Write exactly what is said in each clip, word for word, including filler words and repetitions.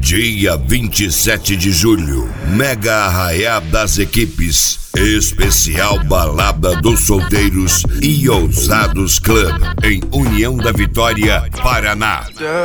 Dia vinte e sete de julho, Mega Arraiá das Equipes, especial Balada dos Solteiros e Ousados Club, em União da Vitória, Paraná.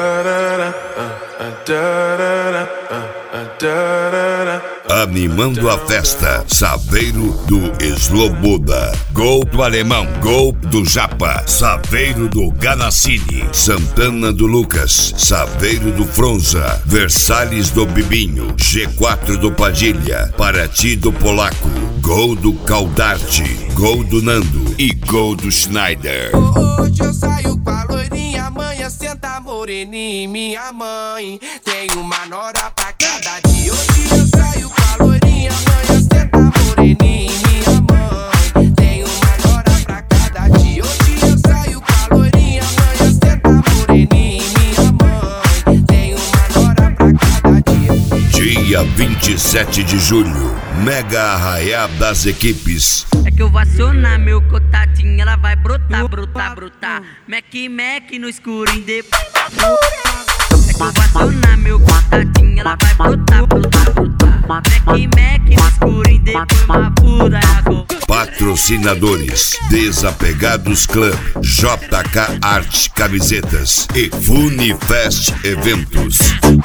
Animando a festa, Saveiro do Sloboda, Gol do Alemão, Gol do Japa, Saveiro do Ganacini, Santana do Lucas, Saveiro do Fronza, Versalhes do Bibinho, G quatro do Padilha, Paraty do Polaco, Gol do Caldarte, Gol do Nando e Gol do Schneider. Hoje eu saio com a loirinha, amanhã senta moreninha, minha mãe tem uma nora pra cada dia. Hoje eu saio com a loirinha, amanhã senta moreninha, minha mãe tem uma nora pra cada dia. Hoje eu saio com a loirinha, amanhã senta moreninha, minha mãe tem uma nora pra cada dia. Dia vinte e sete de julho, Mega Arraiá das Equipes. É que eu vou acionar meu contatinho, ela vai brotar, brotar, brotar. Mac, Mac no escurinho depois vai furar. É que eu vou acionar meu contatinho, ela vai brotar, brotar, brotar. Mac, Mac no escurinho depois vai furar. Patrocinadores: Desapegados Club, J K Art Camisetas e Funifest Eventos.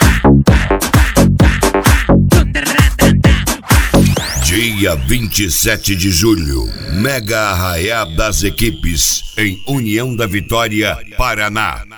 Dia vinte e sete de julho, Mega Arraiá das Equipes, em União da Vitória, Paraná.